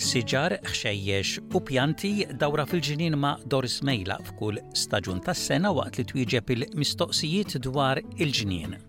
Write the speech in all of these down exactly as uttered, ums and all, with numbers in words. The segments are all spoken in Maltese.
siġar, ħxejjex u pjanti dawra fil-ġinien ma' Doris Mejla f'kull staġun tas-sena waqt li twieġeb il-mistoqsijiet dwar il-ġinien.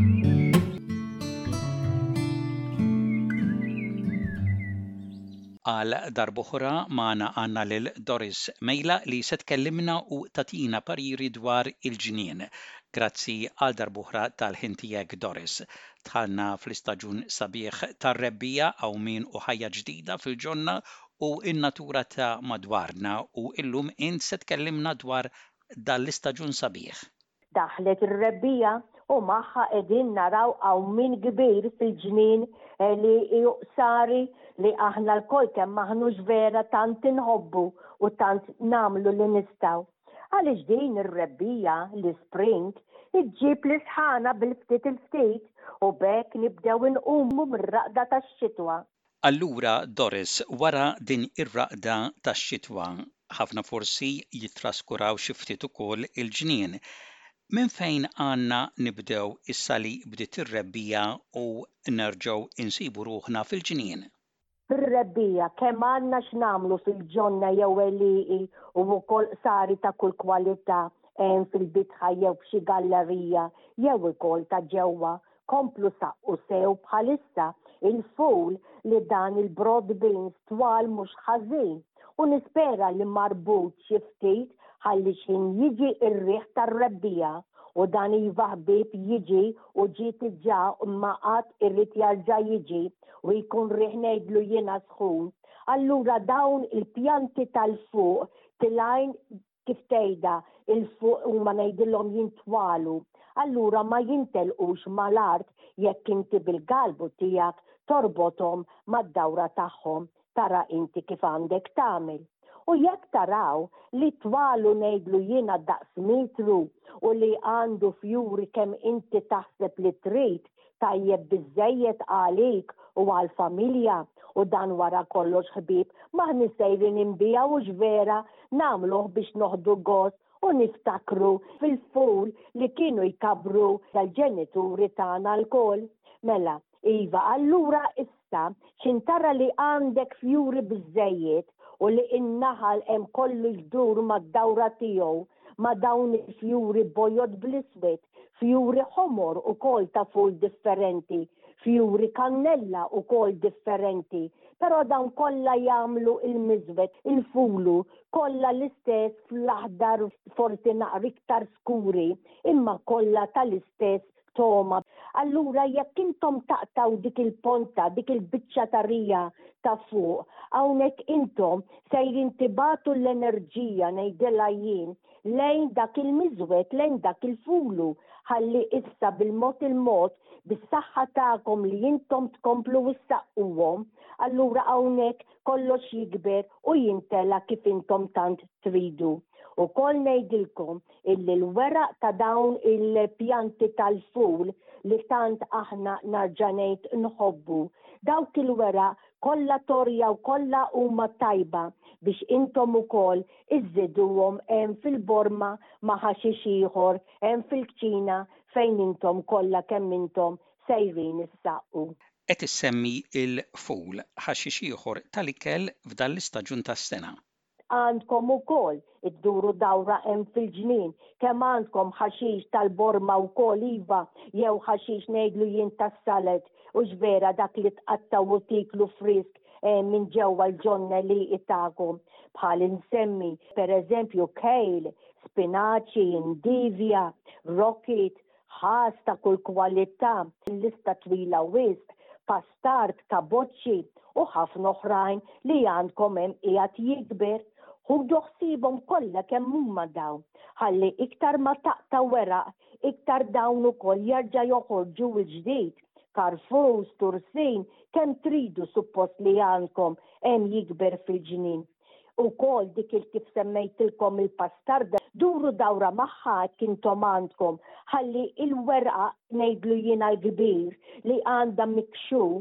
Għal darb'oħra magħna għandna lil Doris Mejla li se tkellimna u tagħtina pariri dwar il-ġinien. Grazzi għal darb'oħra tal-ħin tiegħek, Doris. Dħalna fl-istaġun sabiħ tar-rebbija hawn min u ħajja ġdida fil-ġonna u n-natura ta' madwarna u llum int se tkellimna dwar dan l-istaġun sabiħ. Daħlet ir-rebbija u magħha qegħdin naraw hawn min kbir fil-ġnien li sari li aħna l-kol kemm maħnux vera tant inħobbu u tant namlu li nistgħu. Għaliex din ir-rebbija l-spring iġġib l-isħana bil-ftit il-ftit u bekk nibdew inqumu mir-raqda tax-xitwa. Allura, Doris, wara din ir-raqda tax-xitwa, ħafna forsi jitraskuraw xi ftit ukoll il-ġnien. Minn fejn għandna nibdew issa li bdiet ir-rebbija u nerġgħu insibu ruħna fil-ġnien? Fir-rebbija kemm għandna x'namlu fil-ġonna jew għelieqi u wkoll sari ta' kull kwalità hemm fil-bitħa jew f'xi gallerija jew ukoll ta' ġewwa komplu saqqu sew bħalissa il-ful li dan il-broad beans twal mhux ħażin u nispera li marbut xi ftit ħalli x'in jiġi r-riħ tar-rebbija u dan iva ħbieb jiġi u ġiet ġa imma qatt irrid jarġa' jiġi u jkun riħ ngħidlu jiena sħun. Allura dawn il-pjanti tal-fuq tilajn kif tgħidha il-fuq huma ngħidilhom jintwalu. Allura ma jintelqux mal-art jekk inti bil-galbu tiegħek torbothom mad-dawra tagħhom. Tara inti kif għandek tagħmel. U jekk taraw li twalu ngħidlu jiena daqs metru u li għandu fjuri kemm inti taħseb li trid tajjeb biżżejjed għalik u għall-familja u dan wara kollox ħbieb maħni sejrin inbijgħux vera nagħmluh biex noħdu gost u niftakru fil-ful li kienu jkabru tal-ġenituri tagħna l-kol. Mela, iva, allura issa x'intara li għandek fjuri biżżejjed u li in-naħal hemm kollu jdur mad-dawra tiegħu ma' dawn il-fjuri bojod bl-iswed, fjuri ħomor ukoll ta' ful differenti, fjuri kannella ukoll differenti, però dawn kollha jagħmlu il-miżwed, il-fulu, kollha l-istess fl-aħdar forsi naqra iktar skuri, imma kollha tal-istess toma. Allura jekk intom taqtaw dik il-ponta, dik il-biċċa tarija ta' fuq, hawnhekk intom sejrin tibatu l-enerġija ngħidilha jien lejn dak il-miżwed, lejn dak il-fulu, ħalli issa bil-mod il-mod bis-saħħa tagħkom li intom tkomplu issaqquhom, allura hawnhekk kollox jikber u jintela kif intom tant tridu. Ukoll ngħidilkom illi l-weraq ta' dawn il-pjanti tal-ful li tant aħna narġa' ngħid nħobbu. Dawk il-weraq kollha torja u kollha huma tajba biex intom ukoll iżżiduhom hemm fil-borma ma' ħaxix ieħor hemm fil-kċina fejn intom kollha kemm intom sejrin issaqqu. Qed issemmi il-ful ħaxix ieħor tal-ikel f'dan l-istaġun tas-sena. Għandkom ukoll idduru dawra hemm fil-ġnien, kemm għandkom ħaxix tal-borma wkoll iva jew ħaxix ngħidlu jien tas-salet u x'vera dak li tqattaw u tiklu frisk minn ġewwa l-ġonna li itagħkom. Bħal insemmi pereżempju kejl, spinaċi, indivja, rocket, ħas ta' kull kwalità, lista twila wisq, pastard, kaboċċi u ħafna oħrajn li għandkom hemm qiegħed jikber. Ħudu ħsiebhom kollha kemm huma dawn, ħalli iktar ma taqta' weraq, iktar dawn ukoll jerġa' joħorġu l-ġdid. Karfus, tursin, kemm tridu suppost li għandkom hemm jikber fil-ġnien. Ukoll dik il-kif semmejtilkom il-pastarda, duru dawra magħha kintom għandkom, ħalli il-werqa ngħidlu jiena l-kbir li għandha mikxuf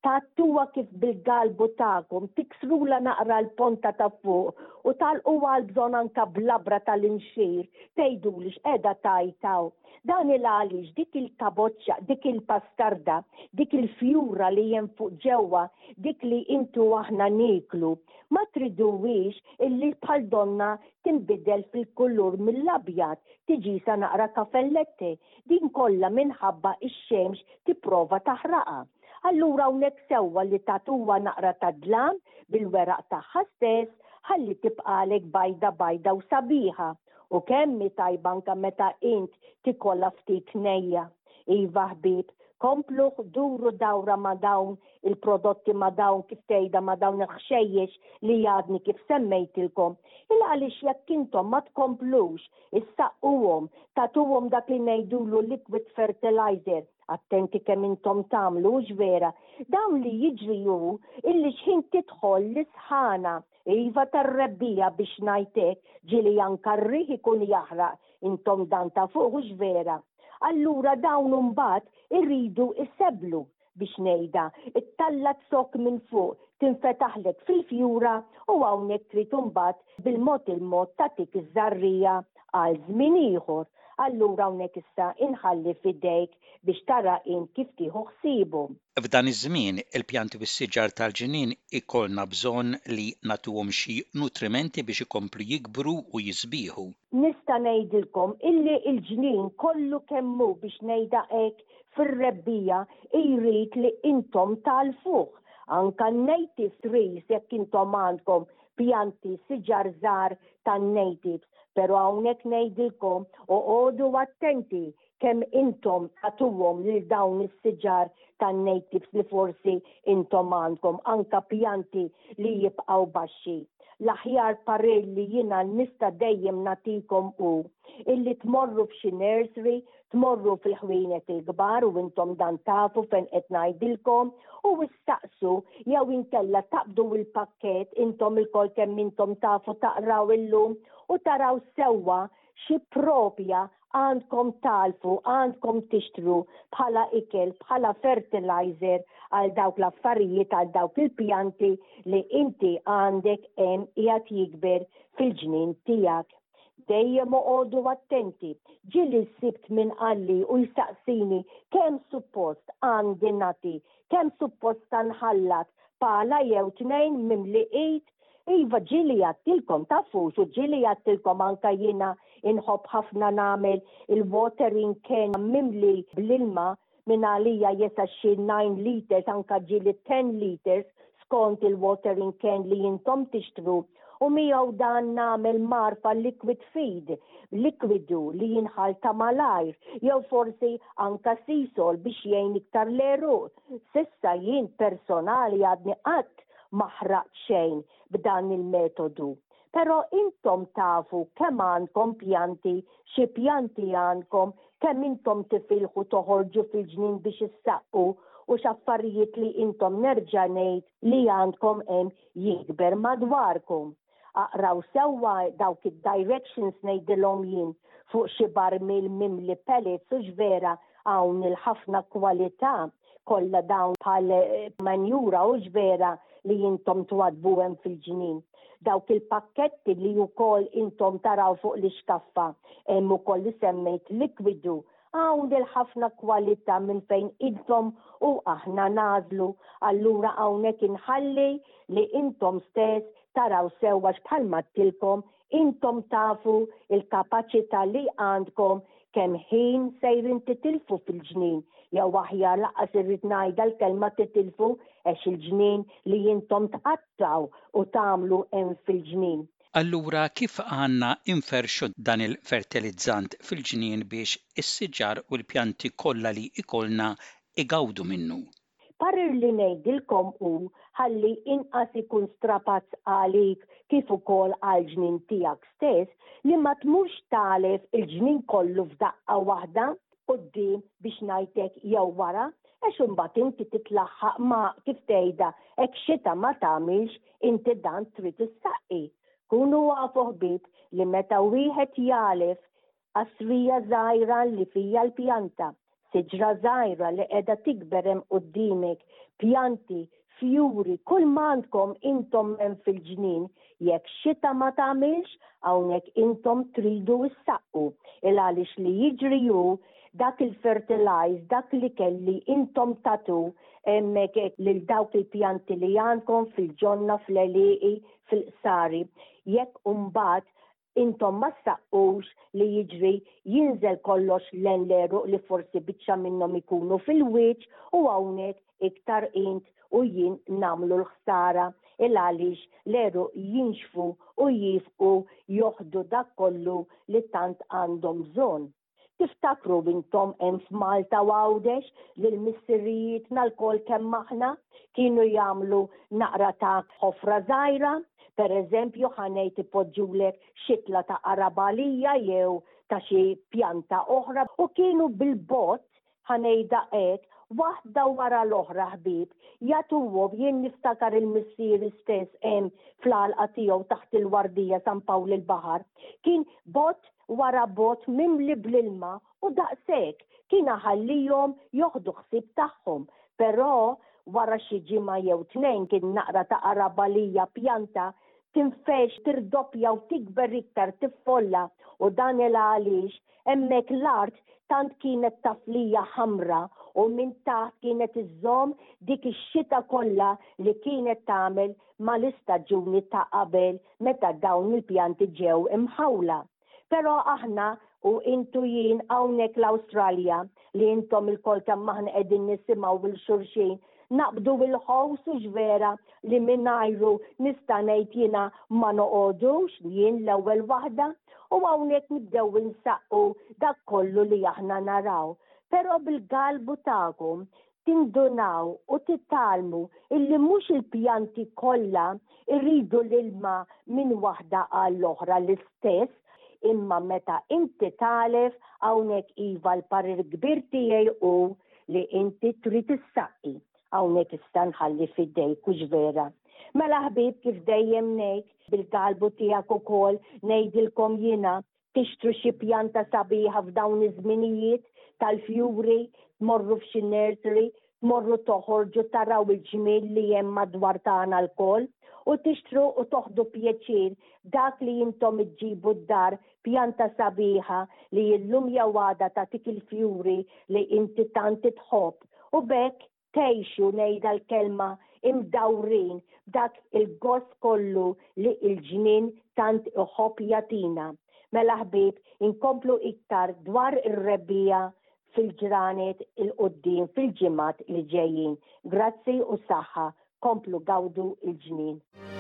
tattuwa kif bil-galbu ta'kom, tiksrula naqra l-ponta ta' fuq u talqu għal-bżon anka blabra tal-inxir, tejdu li x'edha tajtaw. Dan il-għalix, dik il-kaboċċa, dik il-pastarda, dik il-fjura li jem fuq ġewwa, dik li intu aħna niklu, ma triduwix illi bħal donna tinbidel fil-kullur mill-abjad, tiġi sa naqra kafellette, din kollha minħabba ix-xemx tipprova taħraqa. Allura hawnhekk sewwa li tatuwa naqra ta' dlam bil-weraq tagħha stess ħalli tibqalek bajda bajda u sabiħa. U kemmi tajba anke meta int tikolla ftit nejja. Iva ħbib, komplu duru dawra ma' dawn il-prodotti ma' dawn kif tgħidha ma' dawn il-ħxejjex li jadni kif semmejtilkom. Il għaliex jekk intom ma tkomplux issaqquhom, tatuhom dak li ngħidulu liquid fertilizer. Attenti kemm intom tagħmlu ġvera. Dawn li jiġriju illi x'ħin tidħol l-isħana iva tar-rebbija biex ngħidlek ġieli anke r-riħ ikun jaħraq intom dan ta' fuq ġvera. Allura dawn imbagħad irridu isseblu biex ngħidha, it-tallat sok minn fuq tinfetaħlek fil-fjura u hawnhekk trid imbagħad bil-mod il-mod tagħtik iż-żarrija għal żmien ieħor. Allura hawnhekk issa inħalli fidejk biex tara in kif tieħu ħsiebu. F'dan iż-żmien il-pjanti u s-siġar tal-ġinien ikollna bżonn li nagħtuhom xi nutrimenti biex ikomplu jikbru u jisbieħu. Nista' ngħidilkom illi l-ġnien kollu kemmu biex ngħidha hekk fir-rebbija jrid li intom tal-fuq. Anka native trees jekk intom għandkom pjanti siġar żgħar tan-natives. Pero hawnhekk ngħidilkom u għodu attenti kemm intom tagħtuhom lil dawn is-siġar tan-natives li forsi intom għandkom anka pjanti li jibqgħu baxxi. L-aħjar parir li jiena nista' dejjem nagħtikom hu illi tmorru f'xi nursery, tmorru fil-ħwienet il-kbar u intom dan tafu fejn qed ngħidilkom u issaqsu jew inkella taqbdu il-pakkett intom il-kol kemm intom tafu taqraw illum u taraw sewwa xi propja għandkom talfu, għandkom tixtru bħala ikel, bħala fertilizer għal dawk l-affarijiet għal dawk il-pjanti li inti għandek hemm qiegħed jikber fil-ġnien tiegħek. Dejjem oqogħdu attenti. Ġieli sibt minn qalli u jistaqsini kemm suppost għandi nagħti, kemm suppost tanħallat bħala jew tnejn mimliqiet. Iva ġieli għattilkom tafux u ġieli għattilkom anka jiena inħobb ħafna nagħmel il-watering can mimli bl-ilma minn għalija jesa xi nine liters anka ġieli ten liters skont il-watering can li jintom tixtru u miegħu dan nagħmel marfa liquid feed, likwidu li jinħalta malajr, jew forsi anka sisol biex jgħin iktar l-eruq. Sissa jien personali għadni qatt maħraq xejn b'dan il-metodu. Pero intom tafu kemm għandkom pjanti, xi pjanti għandkom, kemm intom tifilħu toħorġu fil-ġnien biex issaqqu u x'affarijiet li intom nerġa' ngħid li għandkom hemm jikber madwarkom. Aqraw sewwa dawk id-directions ngħidilhom jien fuq xi barmil mimli pellets u ġvera hawn il-ħafna kwalità kollha dawn bħal manjura u ġvera li intom twadbu hemm fil-ġnien. Dawk il-pakketti li wkoll intom taraw fuq l-iskaffa hemm ukoll li semmejt likwidu hawn il-ħafna kwalità minn fejn intom u aħna nażlu. Allura hawnhekk inħalli li intom stess taraw sewwa x'bħalma tilkom intom tafu il-kapaċità li għandkom kemm ħin sejrin titilfu fil-ġnien. Jew aħjar laqas irrid ngħidha l-kelma titilfu għax il-ġnien li intom tqattaw u tagħmlu hemm fil-ġnien. Allura kif għandna inferxu dan il-fertilizzant fil-ġnien biex is-siġar u l-pjanti kollha li ikollna igawdu minnu? Parir li ngħidilkom hu ħalli inqas ikun strapazz għalik kif ukoll għal ġnien tiegħek stess li ma tmurx talef il-ġnien kollu f'daqqa waħda quddiem biex ngħidlek jew wara għax imbagħad inti titlaħħaq ma' kif tgħidha hekk xita ma tagħmilx inti dan trid issaqqi. Kunu għafu ħbib li meta wieħed jalef qasrija żgħira li fija l-pjanta siġra żgħira li qiegħda tikber hemm quddiemek, pjanti, fjuri, kull ma għandkom intom hemm fil-ġnien, jekk xita ma tagħmilx hawnhekk intom tridu issaqqu. Il għaliex li jiġri hu dak il-fertilize, dak li kelli intom tatu hemmhekk lil dawk il-pjanti li għandkom fil-ġonna, fl-għelieqi, fil-qsari. Jekk imbagħad intom ma saqqux li jiġri jinżel kollox l-enleru li forsi biċċa minnhom ikunu fil-wiċċ u hawnhekk iktar int u jien namlu l-ħsara il għaliex l-eru jinxfu u jifqu joħdu dak kollu li tant għandhom bżonn. Tiftakru intom hemm f'Malta u Għawdex li l-missirijiet nal-kol kemm aħna kienu jagħmlu naqra ta' ħofra żgħira, per eżempju ħanejt ipoġġulek xitla ta' arabalija jew ta' xi pjanta oħra u kienu bil-bot ħanejda hekk waħda wara l-oħra ħbib, jagħtuhom jien niftakar il-missier stess hemm fl-għalqa tiegħu taħt il-Wardija San Pawl il-Baħar, kien bot wara bot mimli bl-ilma u daqshekk kien ħallihom joħdu ħsieb tagħhom, però wara xi ġimgħa jew tnejn kien naqra ta' arabalija pjanta tinfex tirdoppja u tikber iktar tiffolla u dan il għaliex hemmhekk l-art tant kienet taflija ħamra u minn taħt kienet iżżomm dik ix-xita kollha li kienet tagħmel mal-istaġuni ta' qabel meta dawn il-pjanti ġew imħawla. Però aħna u intu jien hawnhekk l-Awstralja li intom il-kol kemm aħna qegħdin nisimgħu bil-xulxin naqbdu bil-ħows u ġvera li minnajru nista' ngħid jiena ma noqogħdux jien l-ewwel waħda u hawnhekk nibdew insaqqu dak kollu li aħna naraw. Però bil-galbu tagħkom tindunaw u titalmu illi mhux il-pjanti kollha irridu l-ilma minn waħda għall-oħra l-istess, imma meta inti talef hawnhekk iva l-parir kbir tiegħi hu li inti trid issaqqi. Hawnhekk issa nħalli fidejk u ġvera. Mela ħbib kif dejjem ngħid bil-qalbu tiegħek ukoll ngħidilkom jiena tixtru xi pjanta sabiħa f'dawn iż-żminijiet tal-fjuri, tmorru f'xi nursery, tmorru toħorġu taraw il-ġmiel li hemm madwar tagħna l-koll u tixtru u toħdu pjaċir dak li intom iġġibu d-dar pjanta sabiħa li llum jew għada tagħtik il-fjuri li inti tant tħobb u bekk tgħixu ngħidha l-kelma imdawrin dak il-gost kollu li l-ġnien tant iħobb jagħtina. Mela ħbib inkomplu iktar dwar ir-rebbija fil-ġranet il-qudiem fil-ġimgħat li ġejjin. Grazzi u saħħa, komplu gawdu il-ġnien.